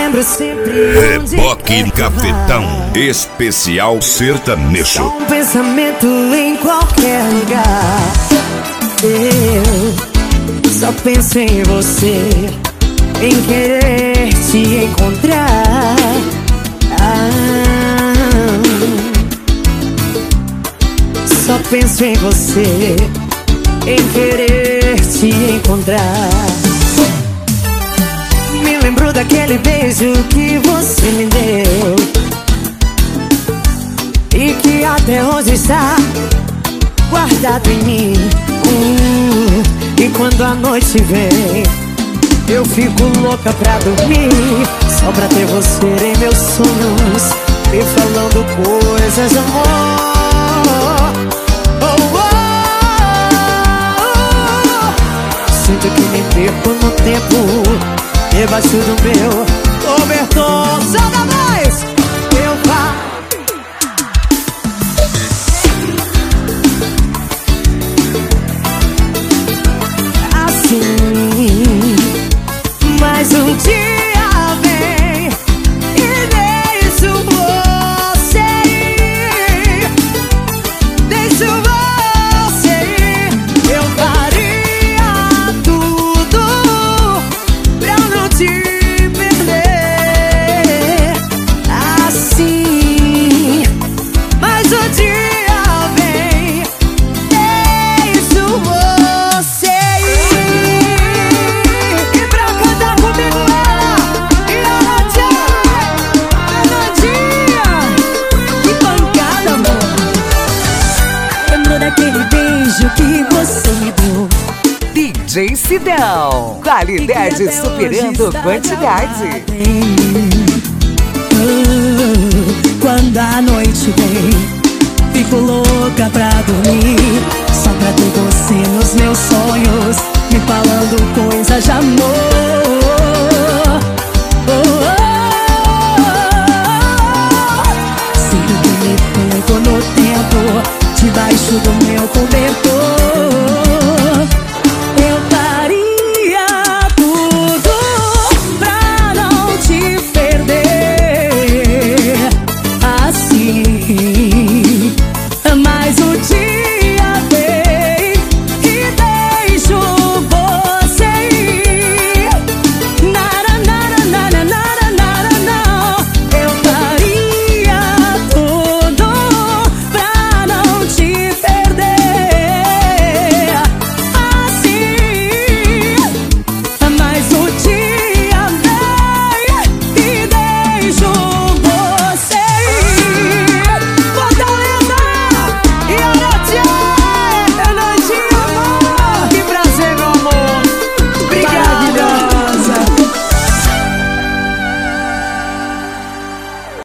lembro sempre. Reboque Cafetão Especial Sertanejo. Só um pensamento em qualquer lugar. Eu só penso em você, em querer te encontrar. Só penso em você, em querer te encontrar. Me lembro daquele beijo que você me deu e que até hoje está guardado em mim. E quando a noite vem, eu fico louca pra dormir, só pra ter você em meus sonhos, me falando coisas de amor. Sinto que me perco no tempo, debaixo do meu cobertor. Só da voz eu vá. Assim, mais um dia vem e deixo você ir. Deixo você ir. Eu faria tudo pra não te perder. Assim, mais um dia vem, deixo você ir. E pra cantar comigo ela e a Nadia. Que pancada, amor. Lembro daquele beijo que você me deu. DJ Sidão, qualidade superando quantidade. Quando a noite vem, fico louca pra dormir, só pra ter você nos meus sonhos, me falando coisas de amor.